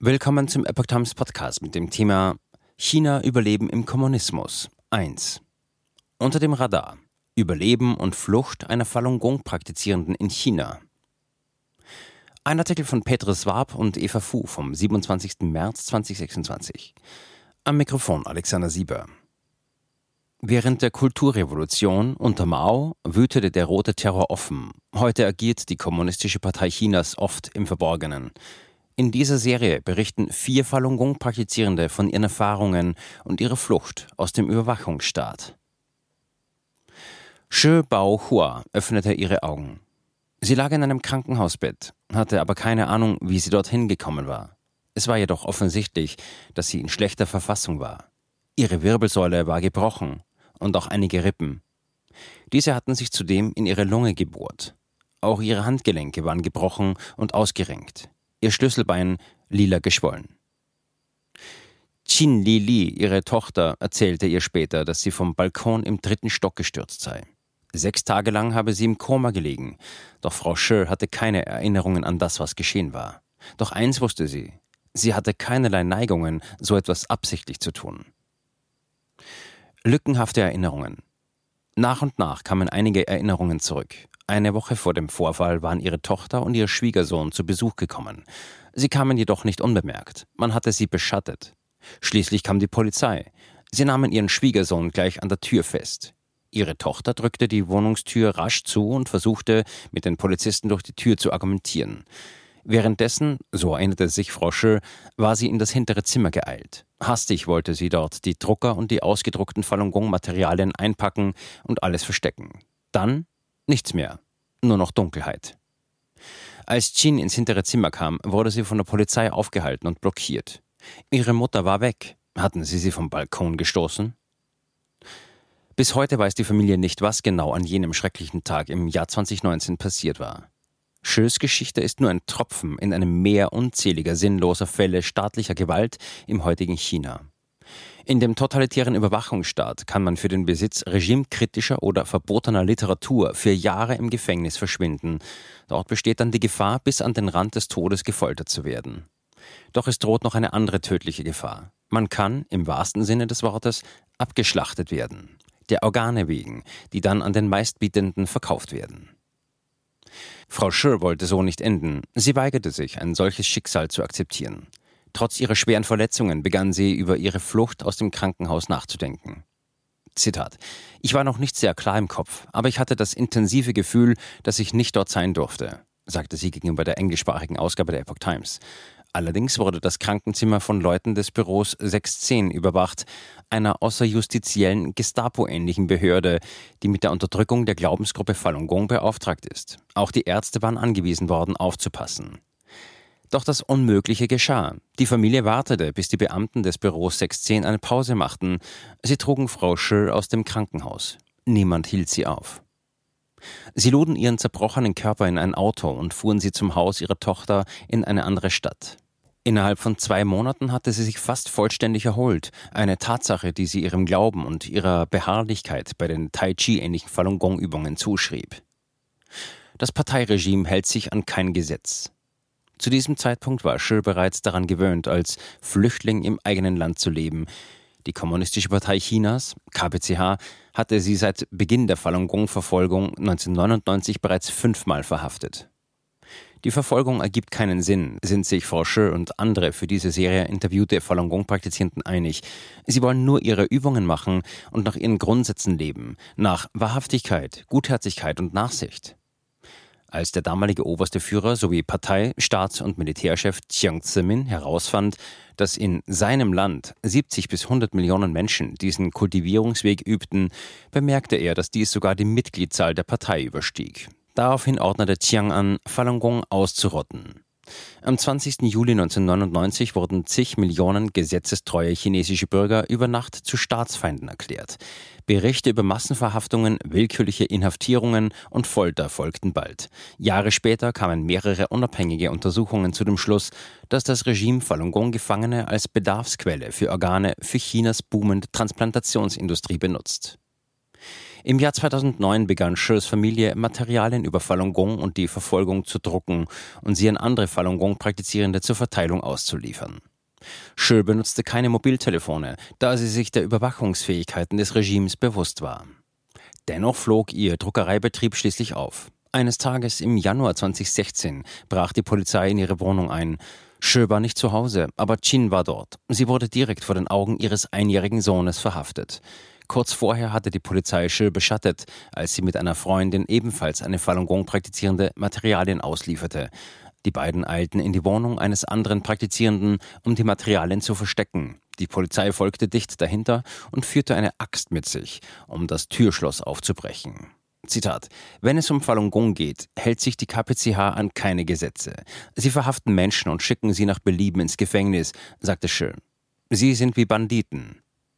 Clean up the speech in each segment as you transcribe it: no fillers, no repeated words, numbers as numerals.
Willkommen zum Epoch Times Podcast mit dem Thema China Überleben im Kommunismus 1. Unter dem Radar. Überleben und Flucht einer Falun Gong-Praktizierenden in China. Ein Artikel von Petre Swab und Eva Fu vom 27. März 2026. Am Mikrofon Alexander Sieber. Während der Kulturrevolution unter Mao wütete der rote Terror offen. Heute agiert die Kommunistische Partei Chinas oft im Verborgenen. In dieser Serie berichten 4 Falun Gong-Praktizierende von ihren Erfahrungen und ihrer Flucht aus dem Überwachungsstaat. Shi Baohua öffnete ihre Augen. Sie lag in einem Krankenhausbett, hatte aber keine Ahnung, wie sie dorthin gekommen war. Es war jedoch offensichtlich, dass sie in schlechter Verfassung war. Ihre Wirbelsäule war gebrochen und auch einige Rippen. Diese hatten sich zudem in ihre Lunge gebohrt. Auch ihre Handgelenke waren gebrochen und ausgerenkt. Ihr Schlüsselbein lila geschwollen. Qin Li, ihre Tochter, erzählte ihr später, dass sie vom Balkon im 3. Stock gestürzt sei. 6 Tage lang habe sie im Koma gelegen, doch Frau Shi hatte keine Erinnerungen an das, was geschehen war. Doch eins wusste sie: Sie hatte keinerlei Neigungen, so etwas absichtlich zu tun. Lückenhafte Erinnerungen. Nach und nach kamen einige Erinnerungen zurück. Eine Woche vor dem Vorfall waren ihre Tochter und ihr Schwiegersohn zu Besuch gekommen. Sie kamen jedoch nicht unbemerkt. Man hatte sie beschattet. Schließlich kam die Polizei. Sie nahmen ihren Schwiegersohn gleich an der Tür fest. Ihre Tochter drückte die Wohnungstür rasch zu und versuchte, mit den Polizisten durch die Tür zu argumentieren. Währenddessen, so erinnerte sich Frau Shi, war sie in das hintere Zimmer geeilt. Hastig wollte sie dort die Drucker und die ausgedruckten Falun Gong-Materialien einpacken und alles verstecken. Dann nichts mehr, nur noch Dunkelheit. Als Qin ins hintere Zimmer kam, wurde sie von der Polizei aufgehalten und blockiert. Ihre Mutter war weg. Hatten sie vom Balkon gestoßen? Bis heute weiß die Familie nicht, was genau an jenem schrecklichen Tag im Jahr 2019 passiert war. Shis Geschichte ist nur ein Tropfen in einem Meer unzähliger sinnloser Fälle staatlicher Gewalt im heutigen China. In dem totalitären Überwachungsstaat kann man für den Besitz regimekritischer oder verbotener Literatur für Jahre im Gefängnis verschwinden. Dort besteht dann die Gefahr, bis an den Rand des Todes gefoltert zu werden. Doch es droht noch eine andere tödliche Gefahr. Man kann, im wahrsten Sinne des Wortes, abgeschlachtet werden. Der Organe wegen, die dann an den Meistbietenden verkauft werden. Frau Shi wollte so nicht enden. Sie weigerte sich, ein solches Schicksal zu akzeptieren. Trotz ihrer schweren Verletzungen begann sie, über ihre Flucht aus dem Krankenhaus nachzudenken. Zitat: Ich war noch nicht sehr klar im Kopf, aber ich hatte das intensive Gefühl, dass ich nicht dort sein durfte, sagte sie gegenüber der englischsprachigen Ausgabe der Epoch Times. Allerdings wurde das Krankenzimmer von Leuten des Büros 610 überwacht, einer außerjustiziellen Gestapo-ähnlichen Behörde, die mit der Unterdrückung der Glaubensgruppe Falun Gong beauftragt ist. Auch die Ärzte waren angewiesen worden, aufzupassen. Doch das Unmögliche geschah. Die Familie wartete, bis die Beamten des Büros 610 eine Pause machten. Sie trugen Frau Shi aus dem Krankenhaus. Niemand hielt sie auf. Sie luden ihren zerbrochenen Körper in ein Auto und fuhren sie zum Haus ihrer Tochter in eine andere Stadt. Innerhalb von 2 Monaten hatte sie sich fast vollständig erholt. Eine Tatsache, die sie ihrem Glauben und ihrer Beharrlichkeit bei den Tai Chi-ähnlichen Falun Gong-Übungen zuschrieb. Das Parteiregime hält sich an kein Gesetz. Zu diesem Zeitpunkt war Shi bereits daran gewöhnt, als Flüchtling im eigenen Land zu leben. Die Kommunistische Partei Chinas, KPCH, hatte sie seit Beginn der Falun Gong-Verfolgung 1999 bereits 5-mal verhaftet. Die Verfolgung ergibt keinen Sinn, sind sich Frau Shi und andere für diese Serie interviewte Falun Gong-Praktizierenden einig. Sie wollen nur ihre Übungen machen und nach ihren Grundsätzen leben, nach Wahrhaftigkeit, Gutherzigkeit und Nachsicht. Als der damalige oberste Führer sowie Partei-, Staats- und Militärchef Jiang Zemin herausfand, dass in seinem Land 70 bis 100 Millionen Menschen diesen Kultivierungsweg übten, bemerkte er, dass dies sogar die Mitgliedszahl der Partei überstieg. Daraufhin ordnete Jiang an, Falun Gong auszurotten. Am 20. Juli 1999 wurden zig Millionen gesetzestreue chinesische Bürger über Nacht zu Staatsfeinden erklärt. Berichte über Massenverhaftungen, willkürliche Inhaftierungen und Folter folgten bald. Jahre später kamen mehrere unabhängige Untersuchungen zu dem Schluss, dass das Regime Falun Gong-Gefangene als Bedarfsquelle für Organe für Chinas boomende Transplantationsindustrie benutzt. Im Jahr 2009 begann Shis Familie, Materialien über Falun Gong und die Verfolgung zu drucken und sie an andere Falun Gong Praktizierende zur Verteilung auszuliefern. Shi benutzte keine Mobiltelefone, da sie sich der Überwachungsfähigkeiten des Regimes bewusst war. Dennoch flog ihr Druckereibetrieb schließlich auf. Eines Tages im Januar 2016 brach die Polizei in ihre Wohnung ein. Shi war nicht zu Hause, aber Chin war dort. Sie wurde direkt vor den Augen ihres einjährigen Sohnes verhaftet. Kurz vorher hatte die Polizei Shi beschattet, als sie mit einer Freundin, ebenfalls eine Falun Gong praktizierende, Materialien auslieferte. Die beiden eilten in die Wohnung eines anderen Praktizierenden, um die Materialien zu verstecken. Die Polizei folgte dicht dahinter und führte eine Axt mit sich, um das Türschloss aufzubrechen. Zitat: Wenn es um Falun Gong geht, hält sich die KPCH an keine Gesetze. Sie verhaften Menschen und schicken sie nach Belieben ins Gefängnis, sagte Shi. Sie sind wie Banditen.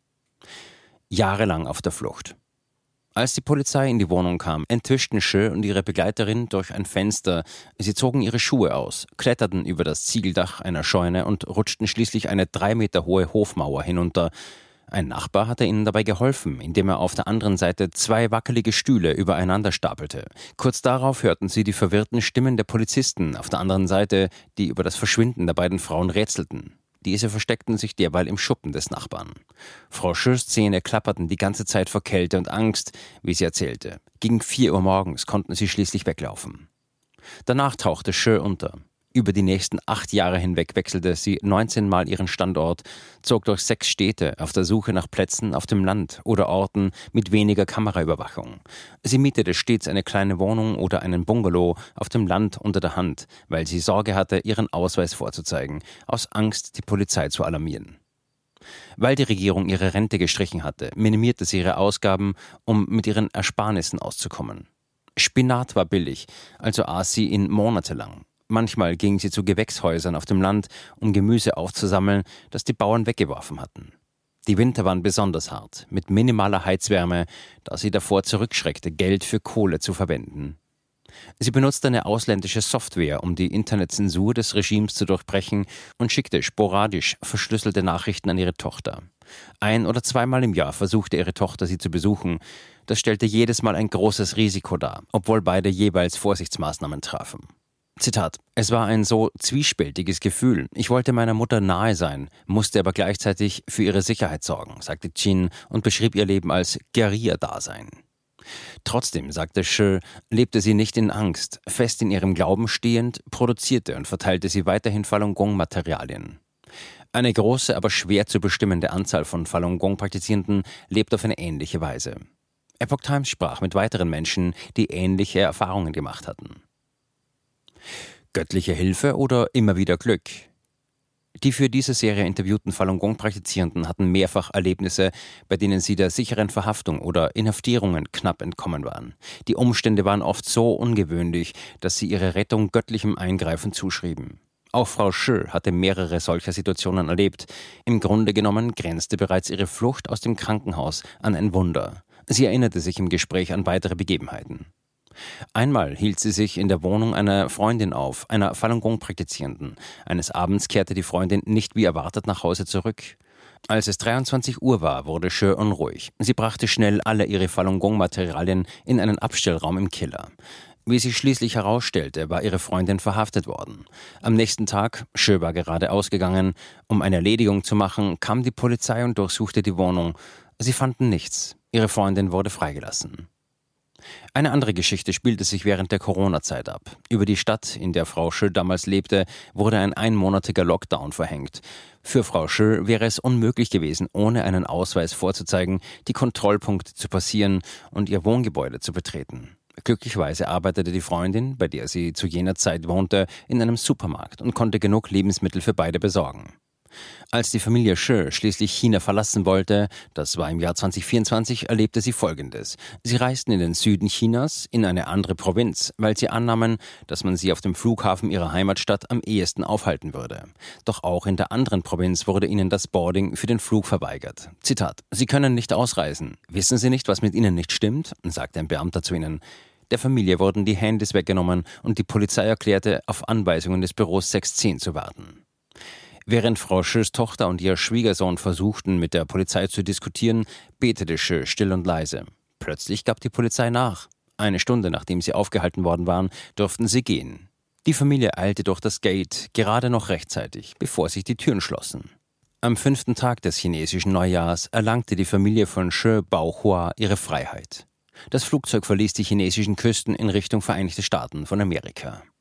Jahrelang auf der Flucht. Als die Polizei in die Wohnung kam, entwischten Shi und ihre Begleiterin durch ein Fenster. Sie zogen ihre Schuhe aus, kletterten über das Ziegeldach einer Scheune und rutschten schließlich eine 3 Meter hohe Hofmauer hinunter. Ein Nachbar hatte ihnen dabei geholfen, indem er auf der anderen Seite 2 wackelige Stühle übereinander stapelte. Kurz darauf hörten sie die verwirrten Stimmen der Polizisten auf der anderen Seite, die über das Verschwinden der beiden Frauen rätselten. Diese versteckten sich derweil im Schuppen des Nachbarn. Frau Shis Zähne klapperten die ganze Zeit vor Kälte und Angst, wie sie erzählte. Gegen 4 Uhr morgens konnten sie schließlich weglaufen. Danach tauchte Shi unter. Über die nächsten 8 Jahre hinweg wechselte sie 19 Mal ihren Standort, zog durch 6 Städte auf der Suche nach Plätzen auf dem Land oder Orten mit weniger Kameraüberwachung. Sie mietete stets eine kleine Wohnung oder einen Bungalow auf dem Land unter der Hand, weil sie Sorge hatte, ihren Ausweis vorzuzeigen, aus Angst, die Polizei zu alarmieren. Weil die Regierung ihre Rente gestrichen hatte, minimierte sie ihre Ausgaben, um mit ihren Ersparnissen auszukommen. Spinat war billig, also aß sie ihn monatelang. Manchmal ging sie zu Gewächshäusern auf dem Land, um Gemüse aufzusammeln, das die Bauern weggeworfen hatten. Die Winter waren besonders hart, mit minimaler Heizwärme, da sie davor zurückschreckte, Geld für Kohle zu verwenden. Sie benutzte eine ausländische Software, um die Internetzensur des Regimes zu durchbrechen und schickte sporadisch verschlüsselte Nachrichten an ihre Tochter. 1- oder 2-mal im Jahr versuchte ihre Tochter, sie zu besuchen. Das stellte jedes Mal ein großes Risiko dar, obwohl beide jeweils Vorsichtsmaßnahmen trafen. Zitat: Es war ein so zwiespältiges Gefühl. Ich wollte meiner Mutter nahe sein, musste aber gleichzeitig für ihre Sicherheit sorgen, sagte Chin und beschrieb ihr Leben als Guerilla-Dasein. Trotzdem, sagte Shi, lebte sie nicht in Angst. Fest in ihrem Glauben stehend, produzierte und verteilte sie weiterhin Falun Gong-Materialien. Eine große, aber schwer zu bestimmende Anzahl von Falun Gong-Praktizierenden lebt auf eine ähnliche Weise. Epoch Times sprach mit weiteren Menschen, die ähnliche Erfahrungen gemacht hatten. Göttliche Hilfe oder immer wieder Glück? Die für diese Serie interviewten Falun Gong-Praktizierenden hatten mehrfach Erlebnisse, bei denen sie der sicheren Verhaftung oder Inhaftierungen knapp entkommen waren. Die Umstände waren oft so ungewöhnlich, dass sie ihre Rettung göttlichem Eingreifen zuschrieben. Auch Frau Shi hatte mehrere solcher Situationen erlebt. Im Grunde genommen grenzte bereits ihre Flucht aus dem Krankenhaus an ein Wunder. Sie erinnerte sich im Gespräch an weitere Begebenheiten. Einmal hielt sie sich in der Wohnung einer Freundin auf, einer Falun Gong-Praktizierenden. Eines Abends kehrte die Freundin nicht wie erwartet nach Hause zurück. Als es 23 Uhr war, wurde Shi unruhig. Sie brachte schnell alle ihre Falun Gong-Materialien in einen Abstellraum im Keller. Wie sich schließlich herausstellte, war ihre Freundin verhaftet worden. Am nächsten Tag, Shi war gerade ausgegangen, um eine Erledigung zu machen, kam die Polizei und durchsuchte die Wohnung. Sie fanden nichts. Ihre Freundin wurde freigelassen. Eine andere Geschichte spielte sich während der Corona-Zeit ab. Über die Stadt, in der Frau Shi damals lebte, wurde ein einmonatiger Lockdown verhängt. Für Frau Shi wäre es unmöglich gewesen, ohne einen Ausweis vorzuzeigen, die Kontrollpunkte zu passieren und ihr Wohngebäude zu betreten. Glücklicherweise arbeitete die Freundin, bei der sie zu jener Zeit wohnte, in einem Supermarkt und konnte genug Lebensmittel für beide besorgen. Als die Familie Shi schließlich China verlassen wollte, das war im Jahr 2024, erlebte sie Folgendes. Sie reisten in den Süden Chinas, in eine andere Provinz, weil sie annahmen, dass man sie auf dem Flughafen ihrer Heimatstadt am ehesten aufhalten würde. Doch auch in der anderen Provinz wurde ihnen das Boarding für den Flug verweigert. Zitat: Sie können nicht ausreisen. Wissen Sie nicht, was mit Ihnen nicht stimmt? Sagte ein Beamter zu ihnen. Der Familie wurden die Handys weggenommen und die Polizei erklärte, auf Anweisungen des Büros 610 zu warten. Während Frau Shis Tochter und ihr Schwiegersohn versuchten, mit der Polizei zu diskutieren, betete Shi still und leise. Plötzlich gab die Polizei nach. Eine Stunde nachdem sie aufgehalten worden waren, durften sie gehen. Die Familie eilte durch das Gate, gerade noch rechtzeitig, bevor sich die Türen schlossen. Am 5. Tag des chinesischen Neujahrs erlangte die Familie von Shi Baohua ihre Freiheit. Das Flugzeug verließ die chinesischen Küsten in Richtung Vereinigte Staaten von Amerika.